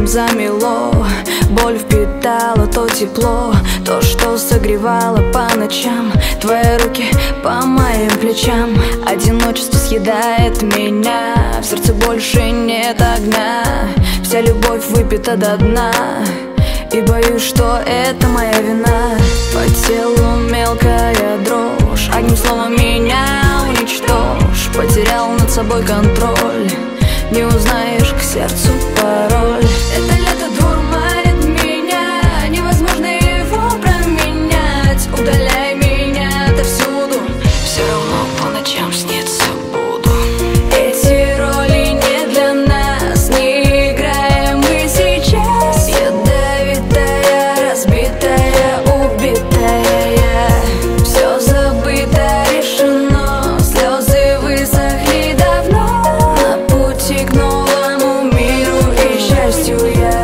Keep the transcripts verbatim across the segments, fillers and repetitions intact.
замело. Боль впитала то тепло, то, что согревало по ночам. Твои руки по моим плечам. Одиночество съедает меня, в сердце больше нет огня. Вся любовь выпита до дна, и боюсь, что это моя вина. По телу мелкая дрожь, одним словом меня уничтожь. Потерял над собой контроль, не узнаешь к сердцу пароль. Это лето дурманит меня, невозможно его променять. Удаляй меня отовсюду, все равно по ночам снится буду. Эти роли не для нас, не играем мы сейчас. Ядовитая, разбитая, убитая я. Все забыто, решено, слезы высохли давно. На пути к новому миру и счастью я.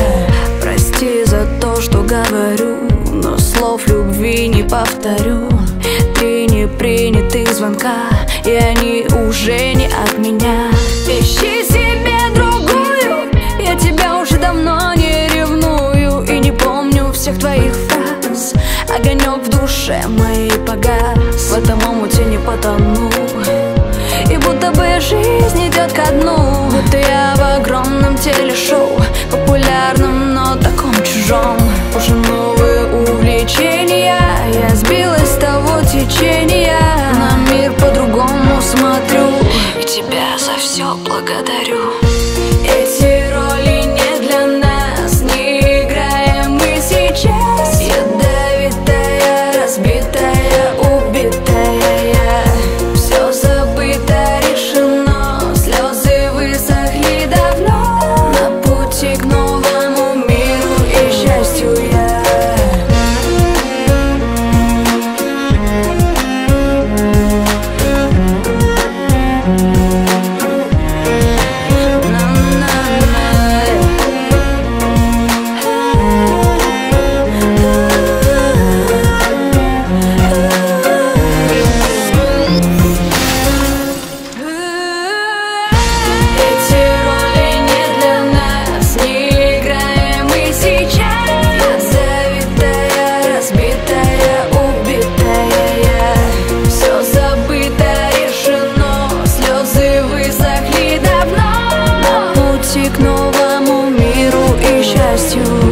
Прости за то, что говорю, но слов любви не повторю. Три непринятых звонка, и они уже не от меня. Ищи себе другую, я тебя уже давно не ревную. И не помню всех твоих фраз, огонек в душе моей погас. В этом омуте не потону, и будто бы жизнь идет ко дну. Будто я в огромном телешоу, популярном, но таком чужом. Уже новые увлечения, я сбилась с того течения. На мир по-другому смотрю, и тебя за все благодарю. Эти роли не для нас, не играем мы сейчас. Ядовитая, разбитая, убитая я. Все забыто, решено, слезы высохли давно. На пути к новому миру и счастью я. К новому миру и счастью.